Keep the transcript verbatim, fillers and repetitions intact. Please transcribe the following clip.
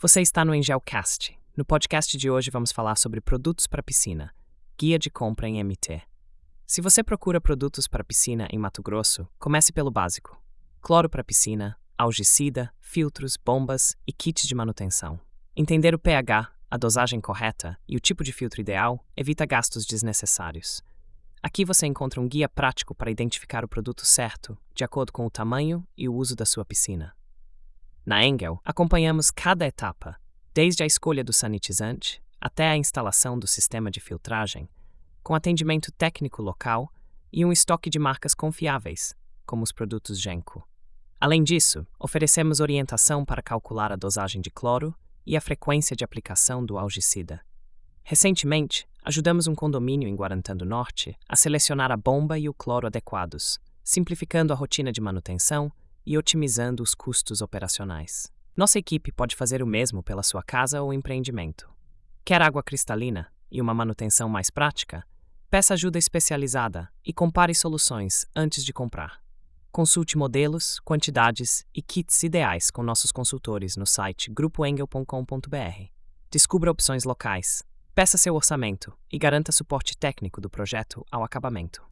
Você está no Engelcast. No podcast de hoje vamos falar sobre produtos para piscina, guia de compra em M T. Se você procura produtos para piscina em Mato Grosso, comece pelo básico: cloro para piscina, algicida, filtros, bombas e kits de manutenção. Entender o pH, a dosagem correta e o tipo de filtro ideal evita gastos desnecessários. Aqui você encontra um guia prático para identificar o produto certo, de acordo com o tamanho e o uso da sua piscina. Na Engel, acompanhamos cada etapa, desde a escolha do sanitizante até a instalação do sistema de filtragem, com atendimento técnico local e um estoque de marcas confiáveis, como os produtos Genco. Além disso, oferecemos orientação para calcular a dosagem de cloro e a frequência de aplicação do algicida. Recentemente, ajudamos um condomínio em Guarantã do Norte a selecionar a bomba e o cloro adequados, simplificando a rotina de manutenção e otimizando os custos operacionais. Nossa equipe pode fazer o mesmo pela sua casa ou empreendimento. Quer água cristalina e uma manutenção mais prática? Peça ajuda especializada e compare soluções antes de comprar. Consulte modelos, quantidades e kits ideais com nossos consultores no site grupo engel ponto com ponto b r. Descubra opções locais, peça seu orçamento e garanta suporte técnico do projeto ao acabamento.